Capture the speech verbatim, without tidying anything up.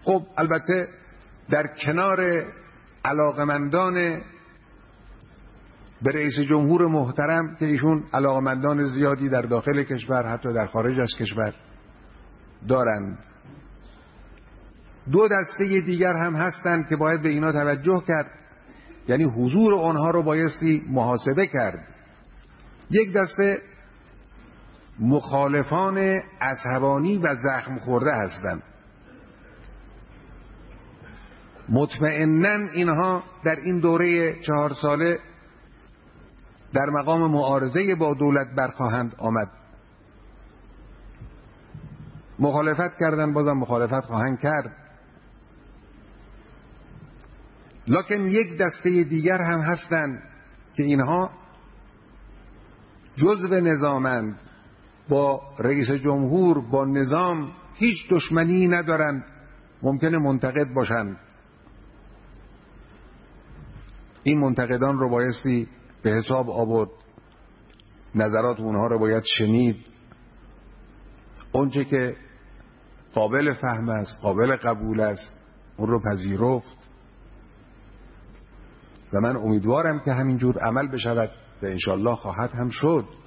خب البته در کنار علاقمندان به رئیس جمهور محترم که ایشون علاقمندان زیادی در داخل کشور حتی در خارج از کشور دارند، دو دسته دیگر هم هستند که باید به اینا توجه کرد، یعنی حضور آنها رو بایستی محاسبه کرد. یک دسته مخالفان عصبانی و زخم خورده هستند. مطمئناً اینها در این دوره چهار ساله در مقام معارضه با دولت برخواهند آمد. مخالفت کردن، بازم مخالفت خواهند کرد. لکن یک دسته دیگر هم هستند که اینها جزو نظامند، با رئیس جمهور، با نظام هیچ دشمنی ندارند، ممکنه منتقد باشند. این منتقدان رو بایستی به حساب آورد، نظرات اونها رو باید شنید، اونچه که قابل فهم است، قابل قبول است، اون رو پذیرفت و من امیدوارم که همینجور عمل بشود و انشالله خواهد هم شد.